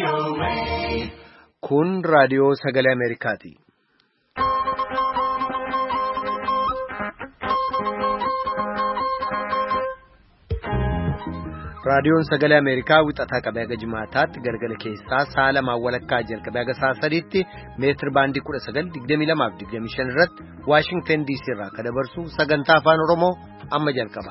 Kun raadiyoo sagalee Ameerikaati. Raadiyoon sagalee Ameerikaa wixataa qabee haga jimaataatti galgala keessaa sa'a lamaan walakkaa jalqabee haga sa'a sadiitti meetir baandii 1922-25 irratti Waashingtan DC irraa kan dabarsu sagantaa afaan Oromoo amma jalqaba.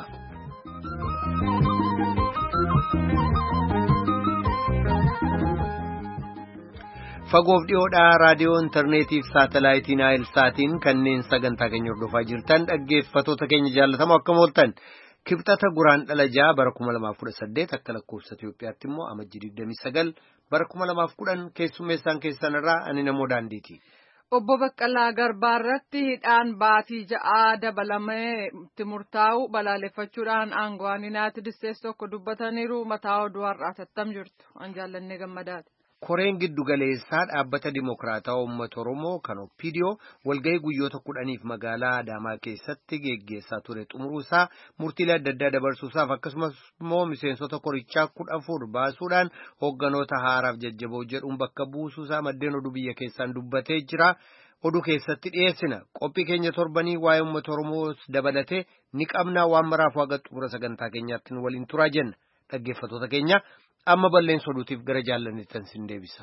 Fagoof dhiyoodhaa raadiyoo intarneetii fi saatalaayitii Naayilsaatiin kanneen sagantaa keenya hordofaa jirtan dhaggeeffattoota keenya jaallatamoo akkam ooltan. Kibxata Guraandhala 6 bara 2018 akka lakkoofsa Itoophiyaatti immoo amajjii 29 bara 2010 keessummeessaan keessanirraa ani namoo daandiiti. Obbo Baqqalaa Garbaa irratti hidhaan baatii 6 dabalamee itti murtaa'u balaaleffachuudhaan aangoowwan Yuunaayitid Isteetsi tokko dubbataniiru mataa oduu har'aa tattam jirtu an jaallannee gammadaati. Koreen giddugaleessaa dhaabbata Dimokiraataa Uummata Oromoo kan OPDO walgahii guyyoota 10f magaalaa Adaamaa keessatti geggeessaa ture xumuruusaa murtiilee adda addaa dabarsuusaaf akkasumas immoo miseensota korichaa 14 baasuudhaan hoogganoota haaraaf jajjaboo jedhuun bakka buusuusaa maddeen oduu biyya keessaan dubbatee jira. Oduu keessatti dhiyeessina qophii keenya torbanii waa'ee Uummata Oromoo dabalatee ni qabnaa waan maraaf waaqa xumura sagantaa keenyaatti nu waliin turaa jenna dhaggeeffattoota keenya. Amma balleessa oduutiif gara jaallanittan sin deebisa.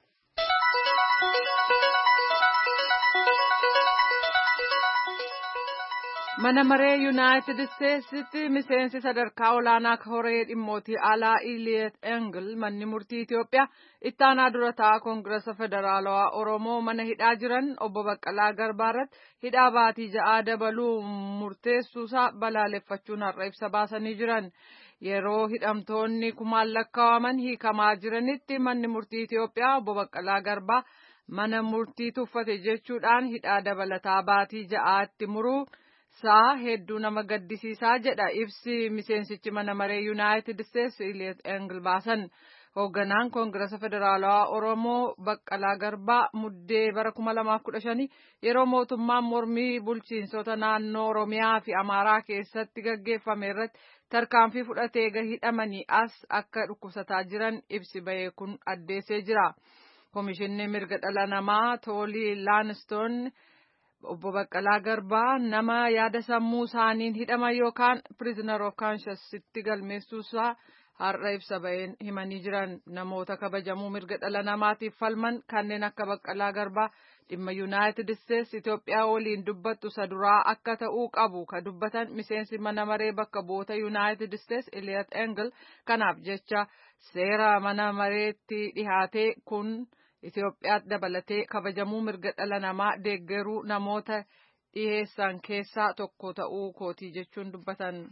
Mana maree Yuunaayitid Isteetsitti miseensi sadarkaa olaanaa Koree dhimmootii alaa Iliyeet Engel manni murtii Itoophiyaa itti aanaa dura taa'aa Koongirasa Federaalawaa Oromoo mana hidhaa jiran obbo Baqqalaa Garbaa irratti hidhaa baatii 6 dabaluu murteessuusaa balaaleffachuun har'a ibsa baasanii jiran. Yeroo hidhamtoonni kumaan lakkaa'aman hiikamaa jiranitti manni murtii Itoophiyaa obbo Baqqalaa Garbaa mana murtii tuffate jechuudhaan hidhaa dabalataa baatii 6tti muruu isaa hedduu nama gaddisiisaa jedha ibsi miseensichi mana maree Yuunaayitid Isteetsi Iliyeet Engel baasan. Hoogganaan Koongirasa Federaalawaa Oromoo Baqqalaa Garbaa muddee bara 2015 yeroo mootummaan mormii bulchiinsota naannoo Oromiyaa fi Amaaraa keessatti gaggeeffame irratti tarkaanfii fudhatee hidhamanii as akka dhukkubsataa jiran ibsi bahee kun addeessee jira. Komishinni mirga dhala namaa Toolii Laanistoon obbo Baqqalaa Garbaa nama yaada sammuu isaaniin hidhaman yookaan prisoner of conscience galmeessuusaa har'a ibsa baheen himanii jiran. Namoota kabajamuu mirga dhala namaatiif falman kanneen akka Baqqalaa Garbaa dhimma Yuunaayitid Isteetsi Itoophiyaa waliin dubbattu saduraa akka ta'uu qabu ka dubbatan miseensi mana maree bakka bu'oota Yuunaayitid Isteetsi Iliyeet Engel kanaaf jecha seera mana mareetti dhihaate kun Itoophiyaatti dabalatee kabajamuu mirga dhala namaa deeggaruu namoota dhiheessan keessaa tokko ta'uu kootii jechuun dubbatan.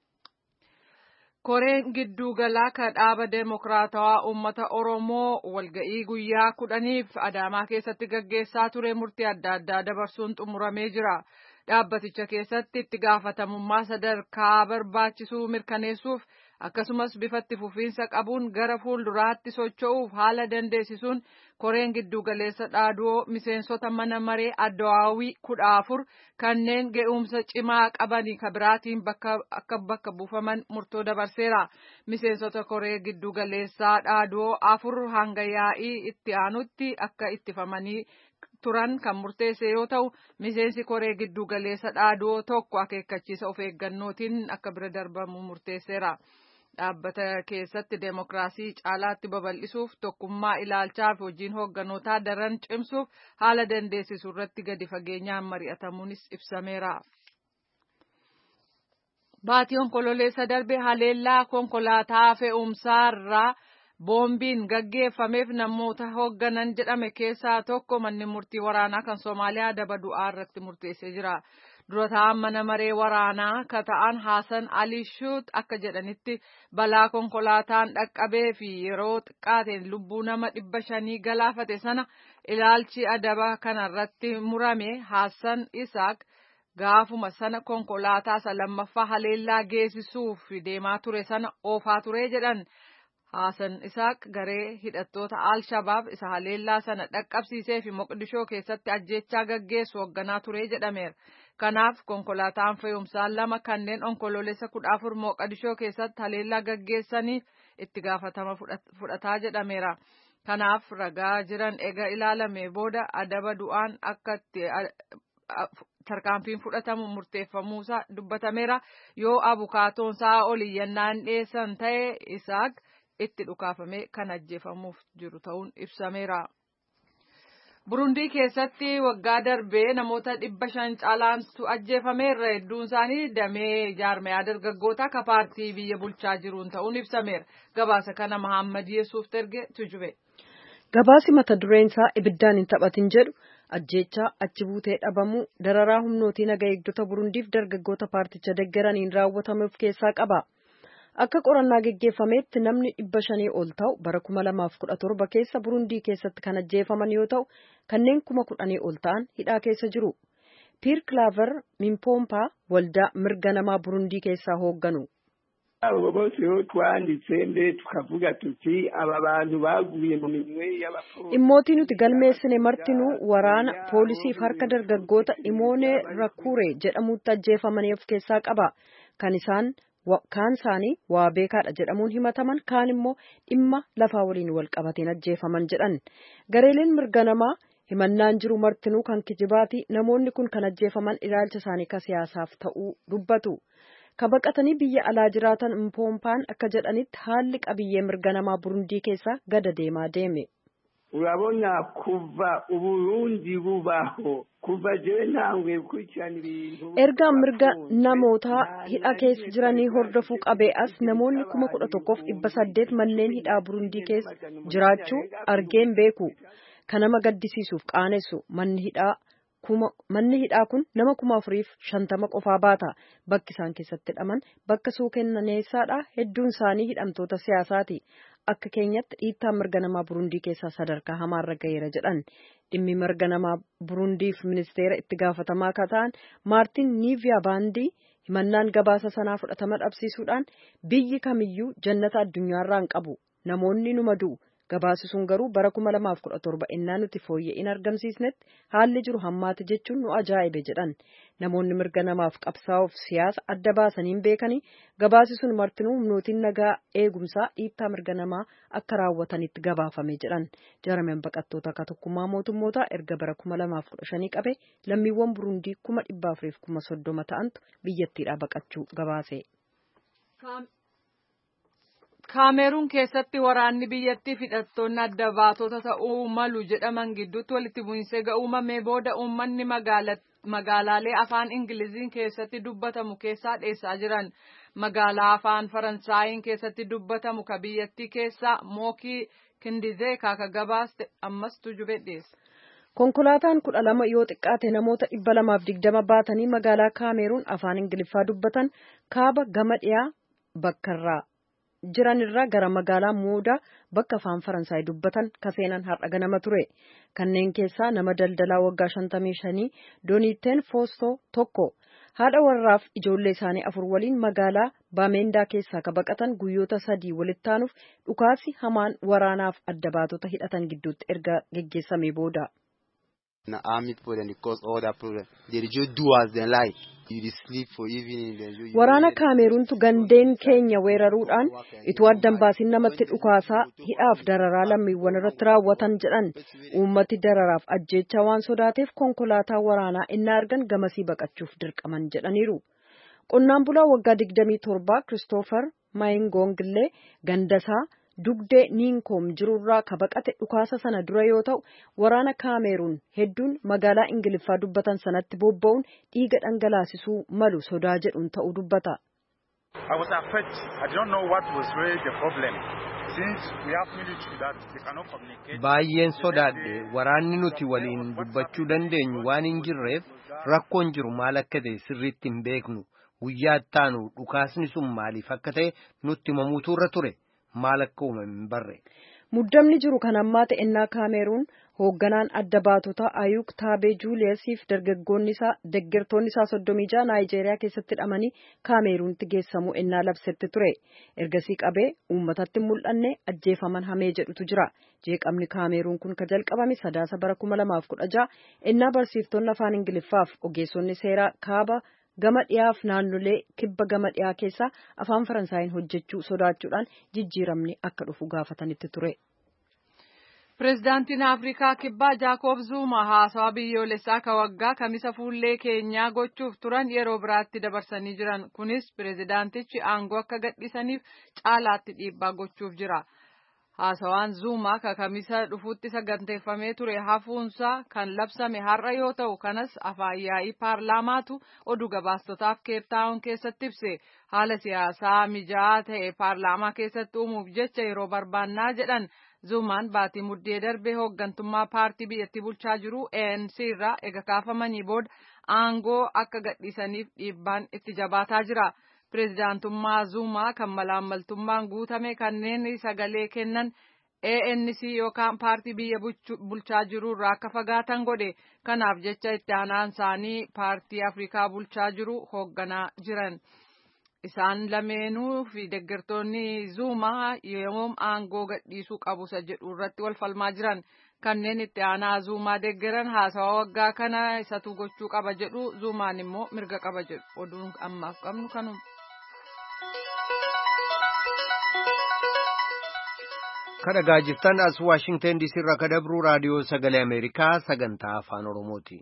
Koreen gidduugalaa kan dhaaba Dimokiraatawaa Uummata Oromoo walga'ii guyyaa 10f Adaamaa keessatti gaggeessaa ture murtii adda addaa dabarsuun xumuramee jira. Dhaabbaticha keessatti itti gaafatamummaa sadarkaa barbaachisuu mirkaneessuuf akkasumas bifatti fufiinsa qabuun gara fuulduraatti socho'uuf haala dandeessisuun koreen giddugaleessa dhaaduu miseensota mana maree Addawaawii 14 kanneen ga'umsa cimaa qabanii kabiraatiin bakka buufaman murtoo dabarseera. Miseensota koree giddugaleessaa dhaaduu 4 hanga yaa'ii itti aanutti akka ittifamanii turan kan murteesse yoo ta'u miseensi koree giddugaleessa dhaaduu tokko akeekkachiisa of eeggannootiin akka bira darbamu murteesseera. Dhaabbata keessatti deemokiraasii caalaatti babal'isuuf tokkummaa ilaalchaa fi hojiin hoogganotaa daran cimsuuf haala dandeessisu irratti gadi fageenyaan mari'atamuunis ibsameera. Baatii onkololeessa darbe haleellaa konkolaataa fe'umsaa irraa boombiin gaggeeffameef namoota hoogganan jedhame keessaa tokko manni murtii waraanaa kan Soomaaliyaa adaba du'aa irratti murteessee jira. Dura taa'an mana maree waraanaa ka ta'an Haasan Ali Shuut akka jedhanitti balaa konkolaataan dhaqqabee fi yeroo xiqqaateen lubbuu nama 500 galaafate sana ilaalchi adaba kanarratti murame Haasan Isaaq gaafuma sana konkolaataa isa lammaffaa haleellaa geessisuuf deemaa ture sana oofaa ture jedhan. Haasan Isaaq garee hidhattoota Al-Shabaab isa haleellaa sana dhaqqabsiisee fi Moqdishoo keessatti ajjeechaa gaggeessu hoogganaa ture jedhameera. Kanaaf konkolaataan fe'umsaa 2 kanneen onkoloolessa 14 Moqdishoo keessatti haleellaa gaggeessanii itti gaafatama fudhataa jedhameera. Kanaaf ragaa jiran ega ilaalame booda adaba du'aan akka tarkaanfiin fudhatamu murteeffamuusaa dubbatameera. Yoo abukaatoon isaa oliyyannaan dhiyeessan ta'e Isaaq itti dhukaafamee kan ajjeefamuuf jiru ta'uun ibsameera. Burundii keessatti waggaa darbee namoota 500 caalaantu ajjeefameera. Hedduun isaanii damee jaarmayaa dargaggootaa ka paartii biyya bulchaa jiruun ta'uun ibsameera. Gabaasa kana Mahammad Yesuuf erge tujube. Gabaasi mata dureen isaa ibiddaan hin taphatin jedhu ajjeechaa achi buutee dhabamuu dararaa humnootii naga eegdota Burundiif dargaggoota paarticha deeggaraniin raawwatame of keessaa qaba. Akka qorannaa geggeeffameetti namni 500 ol ta'u bara 2017 keessa Burundii keessatti kan ajjeefaman yoo ta'u kanneen 10,000 ol ta'an hidhaa keessa jiru. Pier Claver Mimpoompa waldaa mirga namaa Burundii keessaa hoogganu. Abo bose twanditse tukavuga tuti aba bantu baguye mu minwe y'abapolisi. Dhimmooti nuti galmeessine martinuu waraana poolisiif harka dargaggoota Imoonee Rakkure jedhamutti ajjeefamanii of keessaa qaba. Kaan isaanii waa beekaadha jedhamuun himataman kaan immoo dhimma lafaa waliin wal qabateen ajjeefaman jedhan. Gareeleen mirga namaa himannaan jiru martinuu kan kijibaati. Namoonni kun kan ajjeefaman ilaalcha isaanii ka siyaasaaf ta'uu dubbatu. Kabaqatanii biyya alaa jiraatan Mpoompaan akka jedhanitti haalli qabiyyee mirga namaa Burundii keessaa gada deemaa deeme. Urabona kuva Uburundi bubaho kuva jenangwe kuchani bintu. Erga mirga namoota hidha keessa jiranii hordofuu qabee as namoonni 11,800 manneen hidhaa Burundii keessa jiraachuu argeen beeku. Kan nama gaddisiisuuf qaanessu manni hidhaa kun nama 4,050 qofaa baata. Bakki isaan keessatti hidhaman bakka suukenneessaadha. Hedduun isaanii hidhamtoota siyaasaati. Akka keenyatti dhiittaan mirga namaa Burundii keessaa sadarkaa hamaarra gaheera jedhan. Dhimmi mirga namaa Burundiif ministeera itti gaafatamaa akka ta'an Maartin Niiviyaa Baandii himannaan gabaasa sanaa fudhatama dhabsiisuudhaan biyyi kamiyyuu jannata addunyaarraa hin qabu. Namoonni numa du'u. Gabaasi sun garuu bara 2017 innaa nuti fooyya'in argamsiisnetti haalli jiru hammaate jechuun nu ajaa'ibe jedhan. Namoonni mirga namaaf qabsaa'uuf siyaasa adda baasaniin beekanii gabaasi sun martinuu humnootiin nagaa eegumsaa dhiittaa mirga namaa akka raawwatanitti gabaafame jedhan. Jaarmiyaan baqattoota akka tokkummaa mootummootaa erga bara 2015 qabe lammiiwwan Burundii 430,030 ta'antu biyyattiidhaa baqachuu gabaase. Kaameruun keessatti waraanni biyyattii hidhattoonni adda baatota ta'uu malu jedhaman gidduutti walitti bu'iinsa uumamee booda uummanni magaalaalee afaan Ingiliziin keessatti dubbatamu keessaa dheessaa jiran. Magaalaa afaan Faransaayiin keessatti dubbatamu ka biyyattii keessaa Mookii Kindizee kaaka gabaaste ammas tujube dhiyeessa. Konkolaataan 12 yoo xiqqaate namoota 220 baatanii magaalaa Kaameruun afaan Ingiliffaa dubbatan kaaba gama dhiyaa bakkarraa jiranirraa gara magaalaa Muudaa bakka afaan Faransaay dubbatan kaseenan har'a ganama ture. Kanneen keessaa nama daldalaa waggaa 55 Dooniteen Foostoo tokko. Haadha warraaf ijoollee isaanii 4 waliin magaalaa Baamendaa keessaa ka baqatan guyyoota 3 walitti aanuuf dhukaasi hamaan waraanaaf adda baatota hidhatan gidduutti erga geggeessamee booda. Waraana Kaameruuntu gandeen keenya weeraruudhaan itoo addan baasin namatti dhukaasaa hidhaaf dararaa lammiiwwan irratti raawwatan jedhan. Uummati dararaaf ajjeechaa waan sodaateef konkolaataa waraanaa innaa argan gamasii baqachuuf dirqaman jedhaniiru. Qonnaan bulaa waggaa 27 Kiristoofer Maayingoongillee gandasaa dugdee Niinkoom jirurraa ka baqate dhukaasa sana dura yoo ta'u waraana Kaameruun hedduun magaalaa Ingiliffaa dubbatan sanatti bobba'uun dhiiga dhangalaasisuu malu sodaa jedhuun ta'uu dubbata. Baay'een sodaadhe waraanni nuti waliin dubbachuu dandeenyu waan hin jirreef rakkoon jiru maal akka ta'e sirriitti hin beeknu. Guyyaa ittaanu dhukaasni sun maaliif akka ta'e nutti himamuutu irra ture. Maal akka uumame hin barre. Muddamni jiru kan ammaa ta'ennaa Kaameruun hoogganaan adda baatota Ayuk Taabee Juuliyasiif deeggartoonni isaa 36 Naayijeeriyaa keessatti hidhamanii Kaameruunitti geessamuu ennaa labsetti ture. Ergasii qabee uummatatti mul'anne ajjeefaman hamee jedhutu jira. Jeeqamni Kaameruun kun ka jalqabame sadaasa bara 2016 ennaa barsiiftonni afaan Ingiliffaaf ogeessonni seeraa kaaba gama dhiyaaf naannolee kibba gama dhiyaa keessaa afaan Faransaayeen hojjechuu sodaachuudhaan jijjiiramni akka dhufu gaafatanitti ture. Pireezidaantiin Afrikaa Kibbaa Jaakob Zuma haasawa biyyoolessaa ka waggaa kamisa fuullee keenyaa gochuuf turan yeroo biraatti dabarsanii jiran. Kunis pireezidaantichi aangoo akka gadhiisaniif caalaatti dhiibbaa gochuuf jira. Haasawaan Zuma ka kamisa dhufuutti saganteeffamee ture hafuunsaa kan labsame har'a yoo ta'u kanas afaan yaa'ii paarlaamaatu oduu gabaastotaaf keeptaawun keessatti ibse. Haala siyaasaa mijaa'aa ta'e paarlaamaa keessatti uumuuf jecha yeroo barbaannaa jedhan. Zumaan baatii muddee darbee hooggantummaa paartii biyyattii bulchaa jiru ANC irraa ega kaafamanii booda aangoo akka gadhiisaniif dhiibbaan itti jabaataa jira. Pireezidaantummaa Zumaa kan malaammaltummaan guutame kanneen sagalee kennan ANC yookaan paartii biyya bulchaa jiru irraa akka fagaatan godhe. Kanaaf jecha itti aanaan isaanii paartii Afrikaa bulchaa jiru hoogganaa jiran. Isaan lameenuu fi deeggartoonni Zumaa yoom aangoo gadhiisuu qabu isa jedhu irratti wal falmaa jiran. Kanneen itti aanaa Zumaa deeggaran haasawaa waggaa kana isatu gochuu qaba jedhu, Zumaan immoo mirga qaba jedhu. Oduun ammaaf qabnu kanuma. Kadhagaa jirtan as Waashingten DC irraa kadabru raadiyoo sagalee Ameerikaa sagantaa afaan Oromooti.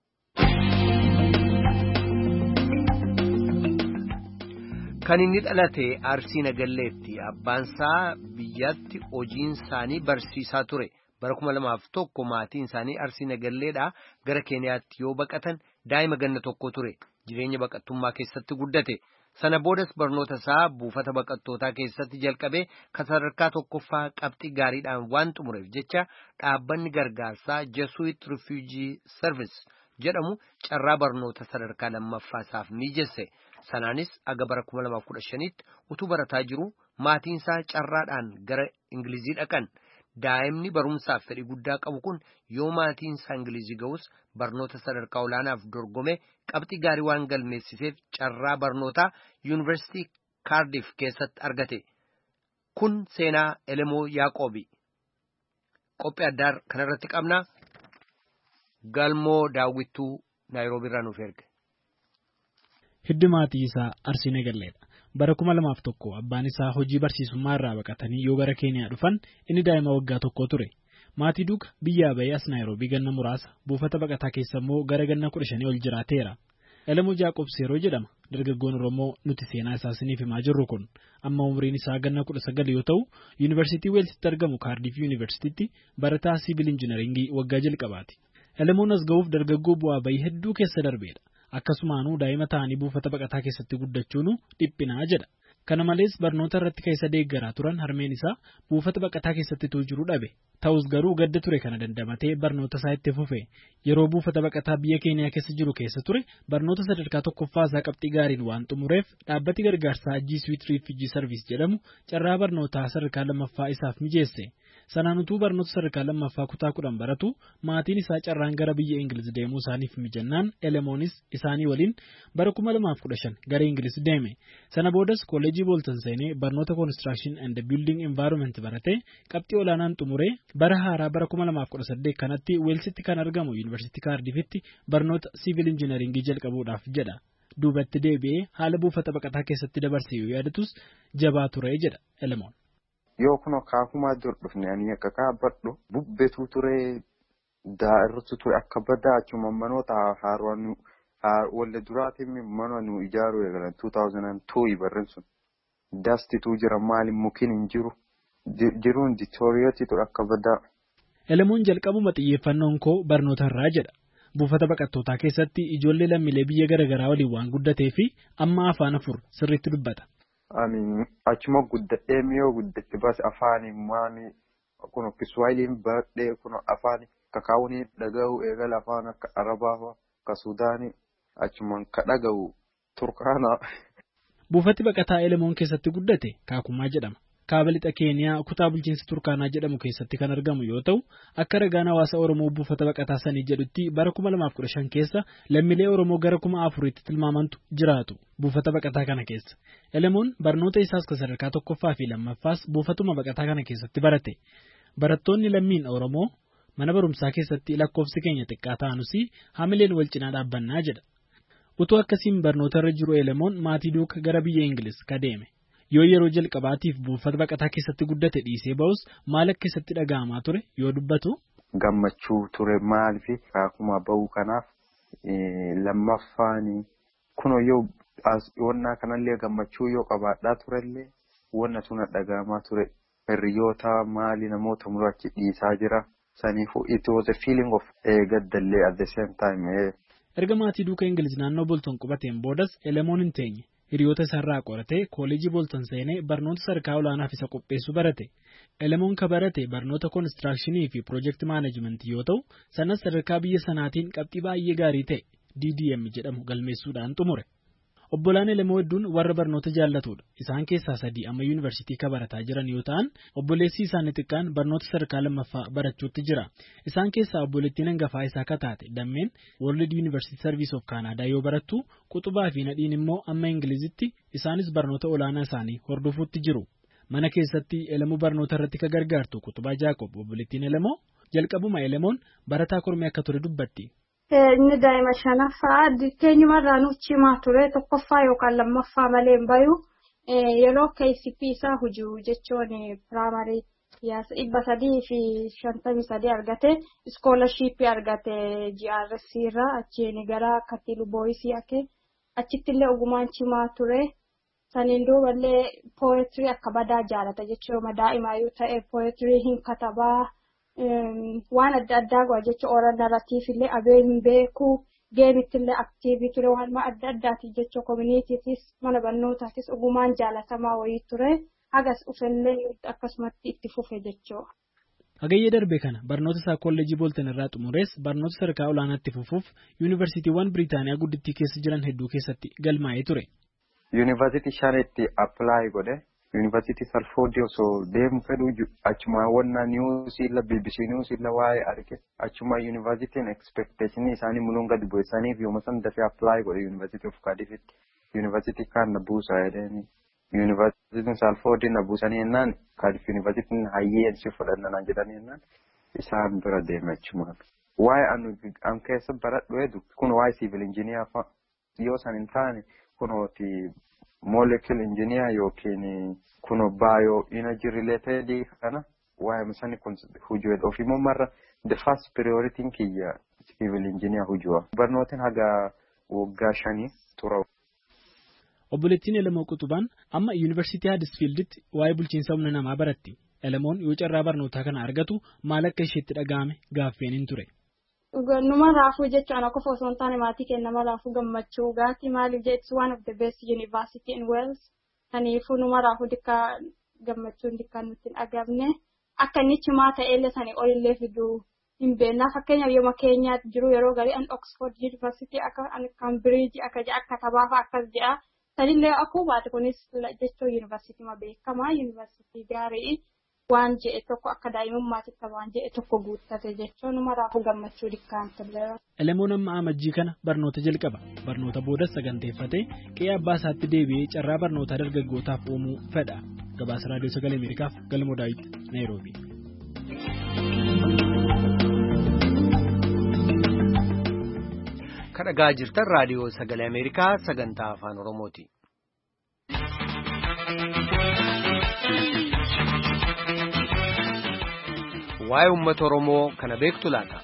Kan inni dhalate Arsii Nagalleetti. Abbaansaa biyyatti hojiin isaanii barsiisaa ture. Bara 2001 maatiin isaanii Arsii Nagalleedhaa gara Keeniyaatti yoo baqatan daa'ima ganna tokko ture. Jireenya baqattummaa keessatti guddate. Sana boodas barnoota isaa buufata baqattootaa keessatti jalqabee kan sadarkaa tokkoffaa qabxii gaariidhaan waan xumureef jecha dhaabbanni gargaarsaa Jesuit Refugee Service jedhamu carraa barnoota sadarkaa lammaffaa isaaf mijeesse. Sanaanis aga bara 2015tti utuu barataa jiru maatiin isaa carraadhaan gara Ingilizii dhaqan. Daa'imni barumsaaf fedhii guddaa qabu kun yoo maatiin isaa Ingilizii ga'us barnoota sadarkaa olaanaaf dorgome qabxii gaarii waan galmeessiseef carraa barnootaa Yuunivarsiitii Kaardiif keessatti argate. Kun seenaa Elemoo Yaaqoobi. Qophii addaa kanarratti qabna. Galmoo Daawwittuu Naayiroobii irraa nuuf erge. Hiddi maatii isaa Arsii Nagalleedha. Bara 2001 abbaan isaa hojii barsiisummaa irraa baqatanii yoo gara Keeniyaa dhufan inni daa'ima waggaa tokko ture. Maatii duuka biyyaa ba'ee as Naayiroobii ganna muraasa buufata baqataa keessa immoo gara ganna 15 ol jiraateera. Elemoo Jaaqoob Seeroo jedhama. Dargaggoon Oromoo nuti seenaa isaa isiniif himaa jirru kun amma umriin isaa ganna 19 yoo ta'u Yuunivarsiitii Weelsitti argamu Kaardiif Yuunivarsiitiitti barataa siivil injiinaringii waggaa jalqabaati. Elemoon as ga'uuf dargaggoo bu'aa bayii hedduu keessa darbeedha. Akkasumaanuu daa'ima ta'anii buufata baqataa keessatti guddachuun dhiphinaa jedha. Kana malees barnoota irratti keessa deeggaraa turan harmeen isaa buufata baqataa keessatti jiru dhabe. Ta'us garuu gadda ture kana dandamatee barnoota isaa itti fufe. Yeroo buufata baqataa biyya Keeniyaa keessa jiru keessa ture barnoota sadarkaa tokkoffaa isaa qabxii gaariin waan xumureef dhaabbati gargaarsaa Jesuit Refugee Service jedhamu carraa barnootaa sadarkaa lammaffaa isaaf mijeesse. Sanaan utuu barnoota sadarkaa lammaffaa kutaa 10 baratu maatiin isaa carraan gara biyya Ingiliz deemuu isaaniif mijannaan Elemoonis isaanii waliin bara 2015 gara Ingiliz deeme. Sana boodas kolleejii Booltan seenee barnoota Construction and Building Environment barate qabxii olaanaan xumuree bara haaraa bara 2018 kanatti Weelsitti kan argamu Yuunivarsiitii Kaardifitti barnoota Civil Engineering jalqabuudhaaf jedha. Duubatti deebi'ee haala buufata baqataa keessatti dabarsee yoo yaadatus jabaa ture jedha Elemoon. Yoo kun akkaakumaa dur dhufne ani akka kaabadhu bubbetu ture daa'irtu ture akka badaa achuma manoota haaroon wallee duraatiin mana nu ijaaru eegalan 2002 barreen sun dastituu jira maali mukin hin jiru jiruun diitooriyooti ture akka badaa. Elemoon jalqabuma xiyyeeffannoon koo barnoota irraa jedha. Buufata baqattootaa keessatti ijoollee lammiilee biyya garaagaraa waliin waan guddatee fi amma afaan afur sirriitti dubbata. Ani achuma guddadhee miyoo guddatti bas afaani maani kun Kiswaayiliin baradhee kun afaani kakaawuni dhaga'u eegala afaan akka Arabaa akka Suudaanii achumaan ka dhaga'u Turkaana. Buufati baqataa Elemoon keessatti guddate Kaakumaa jedhama. Kaaba lixa Keeniyaa kutaa bulchiinsa Turkaanaa jedhamu keessatti kan argamu yoo ta'u akka ragaan hawaasa Oromoo buufata baqataa sanii jedhutti bara 2015 keessa lammiilee Oromoo gara 4,000tti tilmaamantu jiraatu buufata baqataa kana keessa. Elemoon barnoota isaas kan sadarkaa tokkoffaa fi lammaffaas buufatuma baqataa kana keessatti barate. Barattoonni lammiin Oromoo mana barumsaa keessatti lakkoofsi keenya xiqqaa ta'anus hamileen wal cinaa dhaabbannaa jedha. Utuu akkasiin barnoota irra jiru Elemoon maatii duuka gara biyya Ingiliz ka deeme. yoo yeroo jalqabaatiif buufata baqataa keessatti guddate dhiisee ba'us maal akka keessatti dhaga'amaa ture yoo dubbatu. Gammachuu ture maaliif akkuma ba'uu kanaaf lammaffaan kunoo yoo wannaa kanallee gammachuu yoo qabaadhaa turellee wanna tuna dhaga'amaa ture hiriyoota maali namoota muraachi dhiisaa jira saniifuu it was a feeling of gaddallee at the same time. Erga maatii duukaa Ingiliz naannoo Bolton qubateen boodas Elemoon hin teenye hiriyoota isaarraa qoratee kooleejii Bolton seenee barnoota sadarkaa olaanaaf isa qopheessuu barate. Elemoon ka barate barnoota koonistirakshinii fi piroojeekti maanajimentii yoo ta'u sanas sadarkaa biyya sanaatiin qabxii baay'ee gaarii ta'e DDM jedhamu galmeessuudhaan xumure. Obbolaan Elemoo hedduun warra barnoota jaallatudha. Isaan keessaa 3 amma yuunivarsiitii ka barataa jiran yoo ta'an obboleessi isaanii xiqqaan barnoota sadarkaa lammaffaa barachuutti jira. Isaan keessaa obboleettiin hangafaa isaa kataate dammeen World University Service of Canada yoo barattu Quxubaa fi Nadhiin immoo amma Ingilizitti isaanis barnoota olaanaa isaanii hordofuutti jiru. Mana keessatti Elemoo barnoota irratti ka gargaartu Quxubaa Jaaqob obboleettiin Elemoo jalqabuma Elemoon barataa kormee akka ture dubbatti. Inni daa'ima shanaffaa keenyumarraa nuuf cimaa ture tokkoffaa yookaan lammaffaa malee hin bayu yeroo KCP isaa hujuu jechuun piraamarii 353 argate iskoolashiippii argate GRC irraa achiin gara Katilu Booyisii achitti illee ogumaan cimaa ture saniin duuballee pooyetirii akka badaa jaalata jechuun daa'imaa yoo ta'e pooyetirii hin katabaa. Waan adda addaa go'a jechuun oolan narratiif illee abeen beeku geemitti illee aktiivii ture waan adda addaati jechuun koominiitiitis mana barnootaatis ogumaan jaalatamaa wayii ture hagas uffellee akkasumatti itti fufe jechuudha. Hagayyee darbe kana barnoota isaa kolleejii Bolton irraa xumurees barnoota sadarkaa olaanaatti fufuuf yuunivarsiitiiwwan Biriitaaniyaa guddittii keessa jiran hedduu keessatti galmaa'ee ture. Yuunivarsiitii Shaneetti appilaayi godhe. Yuunivarsiitii Salfoodii osoo deemu fedhu achuma wanna niwusiilla BBC niwusiilla waa'ee arge achuma yuunivarsiitiin expectationii isaanii munuun gadi bu'essaniif yooma san dafee appilaayi godhe yuunivarsiitii of Kaadifitti yuunivarsiitii kaan na buusaa jedhanii yuunivarsiitiin Salfoodii na buusanii jennaan Kaadif yuunivarsiitiin hayyeensi fudhannanaan jedhanii jennaan isaan bira deeme achumaan. Waa'ee an keessa baradhu edu kun waa'ee siivil injiniyaa fa'a yoo san hin taane kunooti molecule engineer yookiin kuno bio energy related kana waa'ee misani kun hujuu ofimmoo marra the first priority kiyya civil engineer hujuu barnootiin haga waggaa 5 tura. Obboleettiin Elemoo Quxubaan amma yuunivarsiitii Haadisfiilditti waa'ee bulchiinsa humna namaa baratti. Elemoon yoo carraa barnootaa kana argatu maal akka isheetti dhaga'ame gaaffeen hin ture. Numa raafuu jechuun akka osoo hin taane maatii keenya nama raafuu gammachuu gaati maaliif jechuun one of the best university in Wales kaniifuu numa raafuu dikkaa gammachuun dikkaa nutti hin agarne akka inni cimaa ta'ellee sanii olillee fiduu hin beeknaa fakkeenyaaf yooma keenyaatti jiru yeroo garii an Oxford University akka an Cambridge akka tabaafa akkas jedha sanillee akkuma baate kunis jechuun university ma beekamaa university gaarii. Waan je'e tokko akka daa'imummaatitti waan je'e tokko guuttate jechuun numa raafuu gammachuu dikkaan ture. Elemoon amma amajjii kana barnoota jalqaba. Barnoota boodas saganteeffatee qe'ee abbaa isaatti deebi'ee carraa barnootaa dargaggootaaf uumuu fedha. Gabaasa Raadiyoo Sagalee Ameerikaaf Galmoo Daawit, Naayiroobii. Kan dhagaa jirtan Raadiyoo Sagalee Ameerikaa sagantaa Afaan Oromooti. Waa'ee uummata Oromoo kana beektu laata?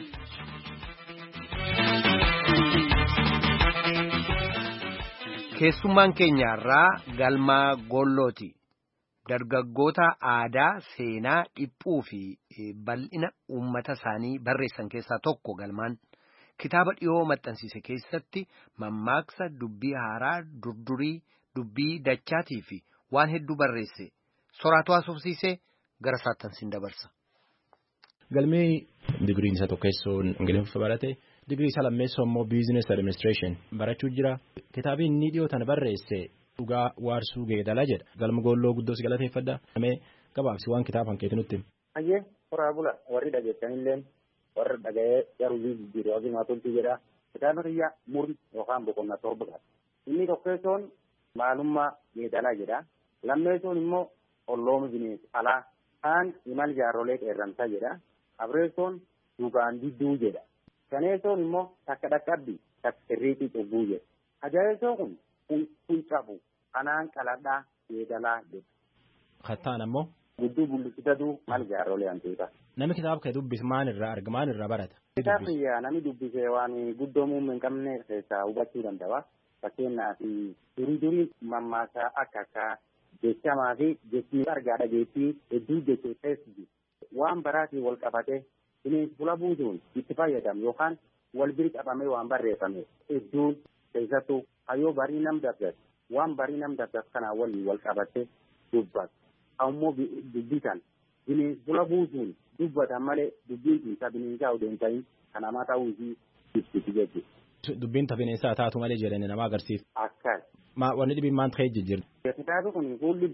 Keessummaan keenyarraa Galmaa Gollooti. Dargaggoota aadaa, seenaa, dhiphuu fi bal'ina uummata isaanii barreessan keessaa tokko Galmaan. Kitaaba dhiyoo maxxansiise keessatti mammaaksa, dubbii haaraa, durdurii, dubbii dachaatii fi waan hedduu barreesse. Soraatu haasofsiisee gara saattansiin dabarsa. Galmee digiriin isa tokkessoon Ingiliffa barate digirii isa lammeessoo immoo Business Administration barachuu jira. Kitaabni inni dhiyootan barreesse dhugaa waarsuu geedala jedha. Galma Golloo guddoos galateeffadha. Namee gabaabsi waan kitaaba hankeetti nutti. Ayyee horaa bula warri dhageessanillee warri dhaga'ee garuu jijjiiruu yookiin maatoltii jedha. Kitaabni riyyaa murni yookaan boqonnaa 7 qaba. Inni tokkessoon maalummaa geedalaa jedha. Lammeessoon immoo ollooma bineensa alaa. Kaan imal jaarrolee qeerransaa jedha. Abreessoon dhugaan didduu jedha. Shaneessoon immoo takka dhaqqabbii takka sirriitii cubbuu jedha. Ajaa'ibsoo kun cabu kanaan qaladhaa Yeedalaa jedhu. Kattaan ammoo. Gudduu bullusitatu maal jaarrolee hantuuta. Namni kitaaba kee dubbis maal irraa barata? Kitaabni namni dubbisee waan guddoomuu hin qabne keessaa hubachuu danda'a. Fakkeenyaaf durii mammaasaa akka jechamaa fi jechii argaa dhageettii hedduu jechootteessi waan baraatiin wal qabate bineensi fula buusuun itti fayyadamu yookaan wal bira qabamee waan barreeffame hedduun keessattuu hayyoo barii nam dabdatu waan barii nam dabdatu kanaa waliin wal qabate dubbatu. Ammoo dubbisan bineensi fula buusuun dubbatan malee dubbiin isaa bineensaa odeen ta'in kan namaa ta'uu isii ibsiti jechuudha. Dubbiin bineensaa taatu malee jedhanii nama agarsiisa. Akkas. Wanni dhibiin maal ta'ee jijjiirra? Kitaabni kun fuulli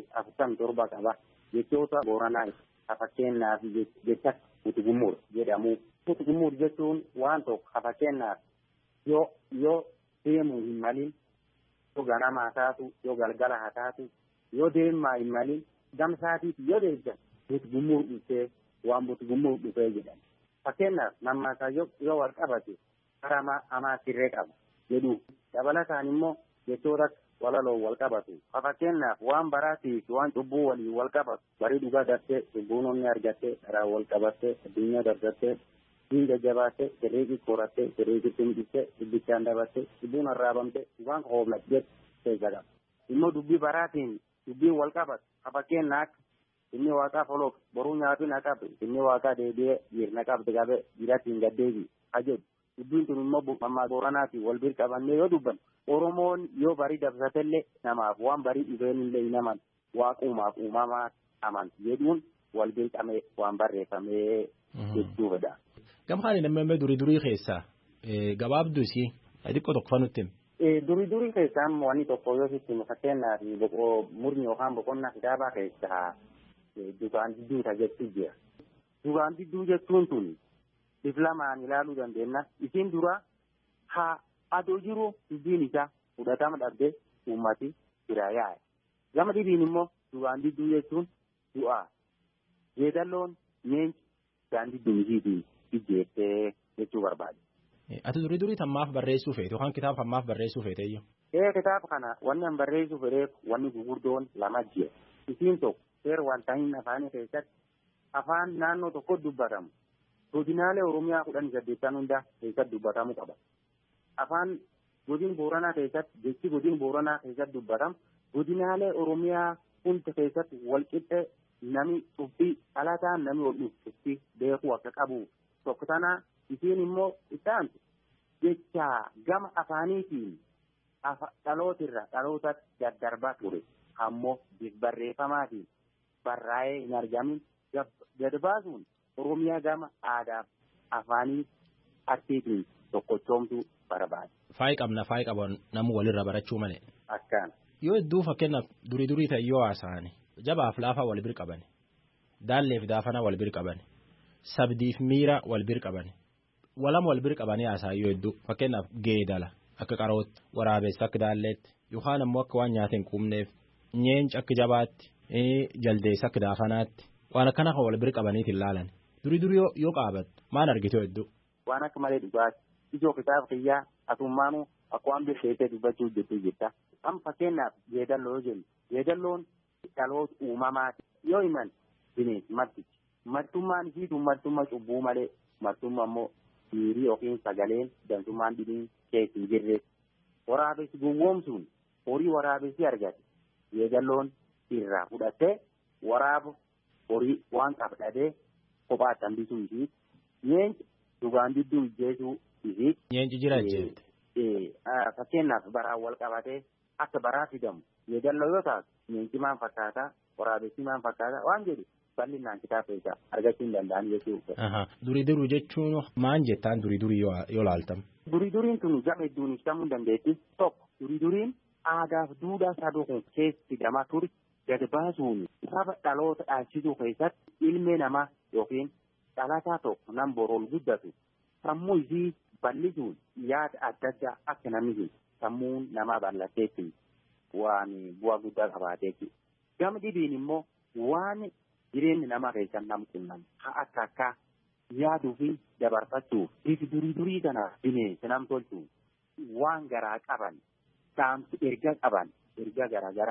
147 qaba. Jechoota Booranaa fakkeenyaaf jecha Kutugumuur jedhamu. Kutugumuur jechuun waan tokko fakkeenyaaf yoo deemuu hin malin yoo ganamaa taatu yoo galgala haa taatu yoo deemaa hin malin gamsaatiif yoo deemtan Kutugumuur dhufee waan Kutugumuur dhufee jedhama. Fakkeenyaaf mammaasaa yoo wal qabate karaa amaa sirree qaba jedhu dabalataan immoo jechoota walaloo wal qabatu fakkeenyaaf waan baraatiif waan cubbuu waliin wal qabatu barii dhugaa dartee cubbuun onni argattee karaa wal qabattee addunyaa dargattee diinga jabaattee sirriiqi qorattee sirriiqi timbittee dubbichaan dabattee cubbuun arraabamtee waan hoomlattee keessa qaba immoo dubbii baraatiin dubbiin wal qabatu fakkeenyaaf inni waaqaa foloof boruu nyaatiin haqabe inni waaqaa deebi'ee jirna qabde qabe jiraattiin gaddeebi ajedhu. Dubbiin kun immoo mammaa Booranaatiin wal bira qabannee yoo dubban Oromoon yoo barii dabsatellee namaaf waan barii dhufeenillee hin aman waaqumaaf uumamaa aman jedhuun wal bira qabee waan barreeffamee jechuudha. Gamhaan namni durii keessaa gabaabduu isii xiqqoo tokko fanutti. Durii keessaa wanni tokko yoo sitti fakkeenyaaf murni yookaan boqonnaa kitaabaa keessaa dugaan didduu jechuu jira. Dugaan didduu jechuun tuni. Diflamaan ilaaluu dandeenya. Isin dura haa adoo jiru dubbiin isaa fudhatama dhabdee uummati bira yaa'e. Gama dhibiin immoo dugaan didduu jechuun du'aa. Jeedalloon neenci dugaan didduu isiitiin ijjeettee jechuu barbaade. Ati durii tammaaf barreessuu feete yookaan kitaaba ammaaf barreessuu feete iyyuu. Kitaaba kana wanni an barreessuu fedheef wanni gugurdoon lama jiru. Isiin tokko seera wanta hin afaanii keessatti afaan naannoo tokko dubbatamu. Godinaalee Oromiyaa 18 hunda keessatti dubbatamuu qaba. Afaan godina Booranaa keessatti jechi godina Booranaa keessatti dubbatamu godinaalee Oromiyaa hunda keessatti walqixxee nami cubbii dhalataan nami wal dhufutti beekuu akka qabu. Tokko tana isiin immoo isaan jecha gama afaaniitiin dhalootirra dhalootatti daddarbaa ture. Ammoo barreeffamaatiin barraa'ee hin argamin gad baasuun. Oromiyaa gama aadaa afaanii artiitiin tokkochoomtuu barbaada. Faayi qaban namuu walirra barachuu malee. Akkaan. Yoo hedduu fakkeenyaaf durii ta'e yoo haasa'ani jabaaf laafaa wal bir qabani daalleef daafana wal bir qabani sabdiif miira wal bir qabani walam wal bir qabanii haasa'an yoo hedduu fakkeenyaaf geedala akka qarootti waraabessa akka daalleetti yookaan ammoo akka waan nyaateen quubneef nyeenci akka jabaatti jaldeessa akka daafanaatti waan akkana kan wal bir qabaniitiin ilaalan. Durii yoo qaabattu maal argitee hedduu. Waan akka malee dhugaati ijoo kitaaba kiyyaa atummaanuu akka waan beeksisee dubbachuu jirta. Amma fakkeenyaaf jeedalloo yoo jennu jeedalloon dhaloota uumamaati yoo himan bineensi martichi martummaan isiitu martummaa cubbuu malee martummaa immoo dhiirii yookiin sagaleen dantummaan dhibiin keessa hin jirre waraabessi gowwoomsuun horii waraabessi argate jeedalloon irraa fudhattee waraabu horii waan qabdhadee. Kophaa tambisuu isii nyeenci dhugaan didduu ijjeesuu isii. Nyeenci jira jechuudha. Fakkeenyaaf baraan wal qabatee akka baraa fidamu jeedalloo yoo taatu nyeenci maan fakkaata waraabessi maan fakkaata waan jedhu bal'inaan kitaaba keessaa argachuu hin danda'an jechuudha. Durii jechuun maan jettaan durii yoo laaltamu. Duriin tun gama hedduun ibsamuu hin dandeetti tokko duriin aadaaf duudhaa saduu kun keessi fidamaa ture. Gad baasuun saba dhaloota dhaalchisuu keessatti ilmi namaa yookiin dhalataa tokko nam boroon guddatu sammuu isii bal'isuun yaada adda addaa akka namni sammuun namaa bal'atteetti waan bu'aa guddaa qabaateetti. Gama dhibiin immoo waan jireenyi namaa keessatti nam qunnam akka yaaduu fi dabarfachuuf bifi durii kana bineensa nam tolchuuf waan garaa qaban saamsu erga qaban erga garaagara.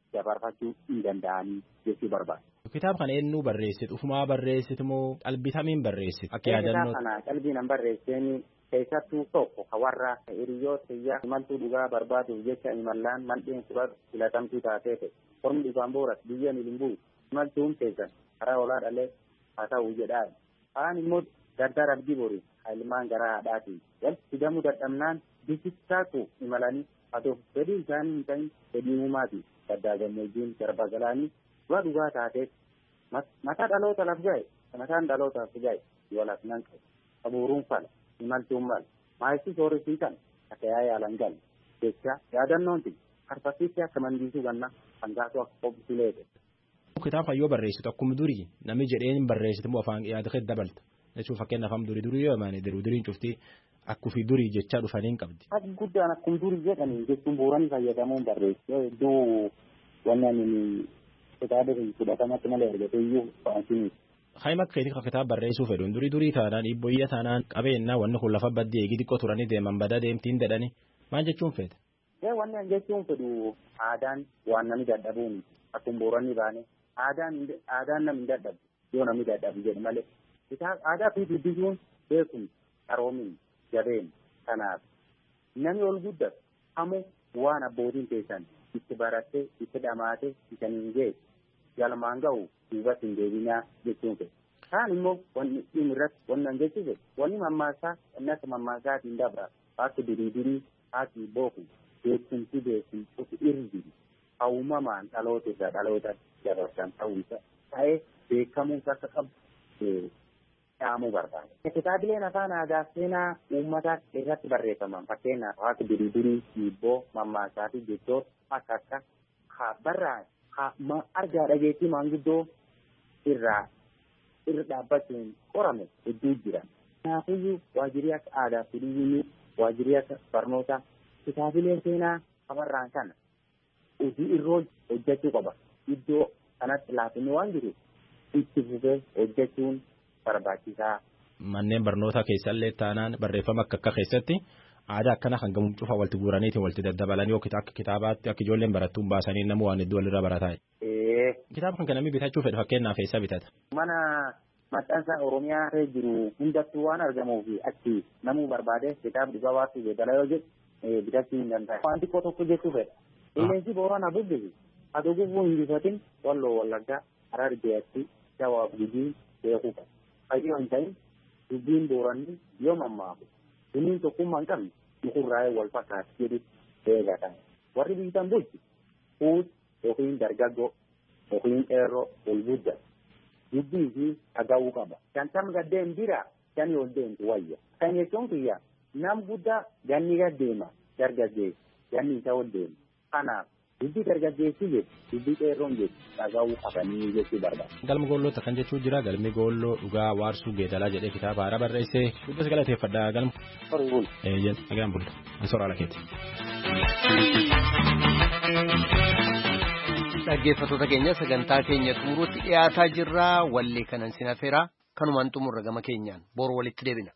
dabarfachuu hin danda'anii jechuu barbaada. Kitaaba kana eenyu barreessite? Ufumaa barreessite moo qalbii tamiin barreessite? Akka yaadannoo. Kitaaba kana qalbii nan barreesseen keessattuu tokko ka warra hiriyoota iyyaa imaltuu dhugaa barbaaduuf jecha imallaan mandheen surat filatamtuu taatee formii dhugaan booras biyya milimbuu imaltuun keessan karaa olaa dhalee haa ta'uu jedhaan. Kaan immoo gargaara abdii borii ilmaan garaa haadhaatiin walitti fidamuu dadhabnaan bisittaatu imalanii haa fedhii isaanii hin ta'in fedhii uumaati gaddaa gammoojjiin garba galaanii dhugaa taatee mataa dhaloota laf gahe mataan dhalootaaf gahe walaaf nan qabu qabuuruun fala imaltuun mala maayisii sooressii kan akka yaalan galle jecha yaadannoonti harfasiitti akka mandiisuu ganna hangaatu akka qobsileete. Kitaaba yoo barreessitu akkuma durii namni jedheen barreessitu moo afaan yaada kee dabalta jechuun fakkeenyaaf afaan durii yoo maane duriin cuftii akkufii durii jechaa dhufanii hin qabdi. Akka guddaan akkuma durii jedhanii jechuun bu'uuranii fayyadamuun barreessu hedduu wannan kitaaba fudhatamatti malee argatee iyyuu fa'aatiini. Haima keetii kitaaba barreessuu fedhuun durii taanaan dhiibboyya taanaan qabeennaa wanni kun lafa baddee eegi xiqqoo turanii deeman badaa deemtiin dadhanii maal jechuun feeta? Wanni jechuun fedhu aadaan waan namni dadhabuun akkuma bu'uuranii baane aadaan namni dadhabu yoo namni dadhabu jedhu malee aadaa fi dubbisuun beekumsa qaroomin jabeen kanaaf namni ol guddatu hamu waan abbootiin keessan itti barattee itti dhamaate isaniin ga'e galmaan ga'u duubatti hin deebinaa jechuun fedha. Kaan immoo wanni dhimmi irratti wannan jechuun wanni mammaasaa wanni akka mammaasaatiin dabra akka dirii haati booku beekumsi irri hawumamaan dhaloota irraa dhaloota dabarsan ta'uusa ta'ee beekamuus akka qabu dhaamuu barbaada. Kitaabileen afaan aadaa seenaa uummataa irratti barreeffaman fakkeenyaaf akka dirii hibboo mammaasaa fi jechoota akka barraa argaa dhageettii maanguddoo irra dhaabbachuun qorame hedduu jira. Kanaafuu waajjirri akka aadaa fi turizimii waajjirri akka barnootaa kitaabilee seenaa qabarraan kana hojii irroo hojjechuu qaba. Iddoo kanatti laafinni waan jiru itti fufee hojjechuun barbaachisaa. Manneen barnootaa keessallee taanaan barreeffama akka keessatti aadaa akkana kan gamuun cufa walitti guuraniitiin walitti daddabalanii yookiin akka kitaabaatti akka ijoolleen barattuun baasanii namni waan hedduu walirraa barataa. Kitaaba kan namni bitachuu fedhu fakkeenyaaf eessa bitata? Mana maxxansa Oromiyaa jiru hundattuu waan argamuuf achi namuu barbaade kitaaba dhugaa waatu jedhala yoo jedhu bitachuu hin danda'u. Waan xiqqoo tokko jechuu fedha. Qilleensi Booranaa bubbisi aduu gufuu hin bifatin Walloo Wallaggaa Harargeetti Jawaab Gujii beekuu qaba. Fayyoo hin ta'in dubbiin Booranni yoo mammaaku duniin tokkummaa hin qabne mukurraa'ee wal fakkaatu jedhu eegatan. Warri bitan bulchi fuut yookiin dargaggoo yookiin dheeroo ol guddaa dubbii fi dhaga'uu qaba. Shantam gaddeen bira shanii ol deemtu wayya. Kan jechuun kiyya nam guddaa ganni gaddeema dargaggeessi ganni isa ol deema. Kanaaf dubbii dargaggeessi jedhu dubbii dheeroon jedhu dhaga'uu qabanii jechuu barbaada. Galma Goolloo kan jechuun jira galmi Goolloo dhugaa waarsuu geedalaa jedhee kitaaba haaraa barreessee guddas galateeffadha galma. Horii bulu. Nagaan bulta. Soraa lakeeti. Dhaggeeffattoota keenya sagantaa keenya xumuruutti dhiyaataa jirra wallee kanan sinafeera kanumaan xumurra gama keenyaan boru walitti deebina.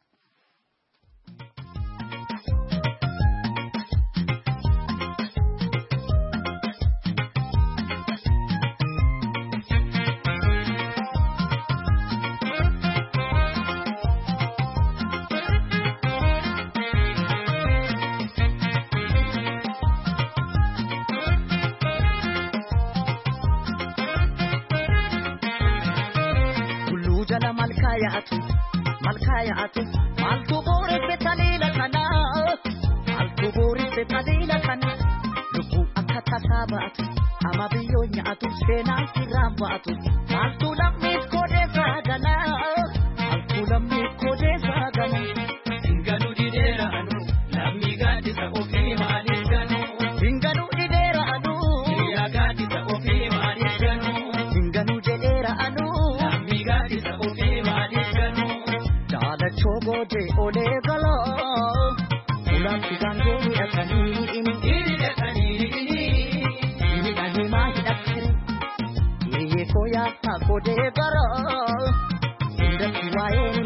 Malkaaya'atu maaltu booresse taliila kana maaltu booresse taliila kana lubbuu akka tasaa ba'atu ama biyyoo nyaatu seenaan sirraan ba'atu maaltu lammiif kodeessaa gana maaltu lammiif kodeessaa gana. Hinganuu dhideera anu lammii gaaddisa ofii maaliif ganu. Hinganuu dhideera anu hiriyaa gaaddisa ofii maaliif ganu. Hinganuu jedheera anu lammii gaaddisa ofii maaliif ganu. Chogoje ole galo ulam tigange hidakani hidakani ma hidakani ye koya ta kode garo indaki wae